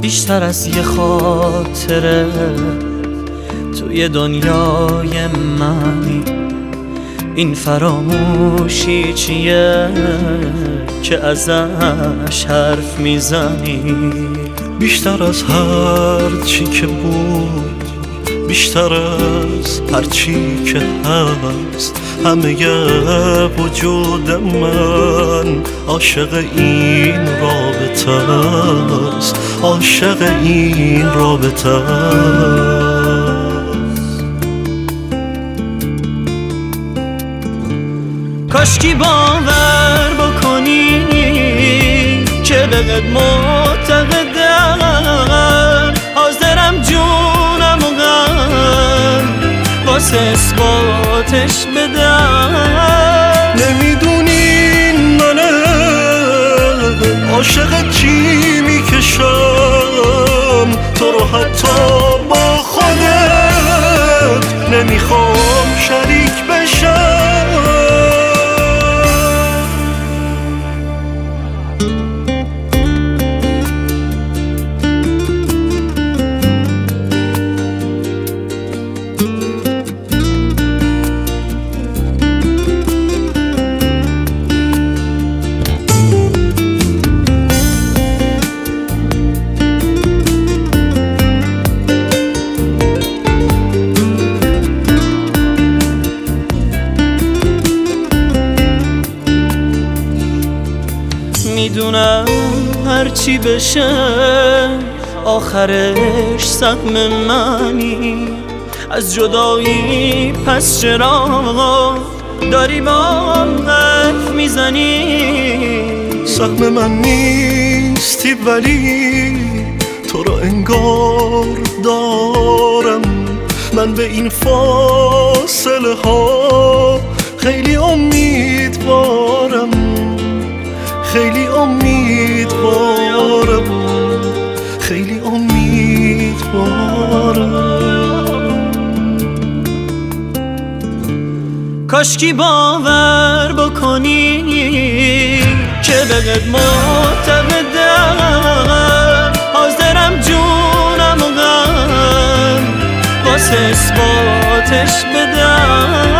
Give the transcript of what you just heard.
بیشتر از یه خاطره توی دنیای منی. این فراموشی چیه که ازش حرف میزنی؟ بیشتر از هر چی که بود، بیشتر از هر چی که هست، همه وجود من عاشق این رابطه است، عاشق این رابطه است. کاشکی باور بکنی که بهت معتقدم، حاضرم جونم و غم واسه اثباتش بدم. نمیدونی من عاشق چی میکشم، تو رو حتی با خودت نمیخوام شریک بشم. میدونم هرچی بشه آخرش سهم منی. از جدایی پس چرا داری با هم حرف میزنی؟ سهم من نیستی ولی تو رو انگار دارم. من به این فاصله ها خیلی امیدوارم، خیلی امیدوارم، خیلی امیدوارم. کاشکی باور بکنی که بهت معتقدم، حاضرم جونم و غم واسه اثباتش بدم.